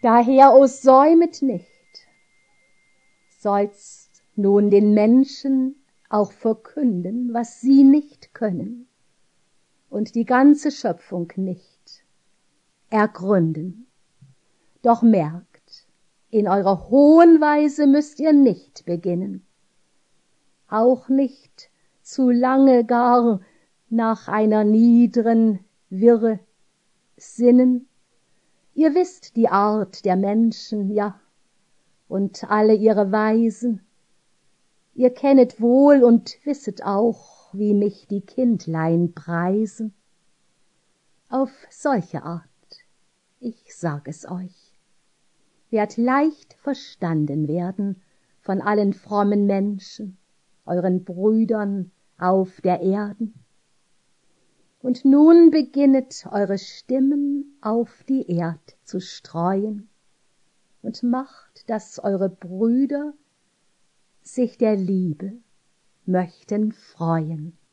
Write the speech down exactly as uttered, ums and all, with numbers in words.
Daher, o säumet nicht, sollst nun den Menschen auch verkünden, was sie nicht können, und die ganze Schöpfung nicht ergründen. Doch merkt, in eurer hohen Weise müsst ihr nicht beginnen, auch nicht zu lange gar nach einer niedren Wirre sinnen. Ihr wisst die Art der Menschen, ja, und alle ihre Weisen. Ihr kennet wohl und wisset auch, wie mich die Kindlein preisen. Auf solche Art, ich sag es euch, werd leicht verstanden werden von allen frommen Menschen, euren Brüdern auf der Erden. Und nun beginnet eure Stimmen auf die Erd zu streuen und macht, dass eure Brüder sich der Liebe möchten freuen.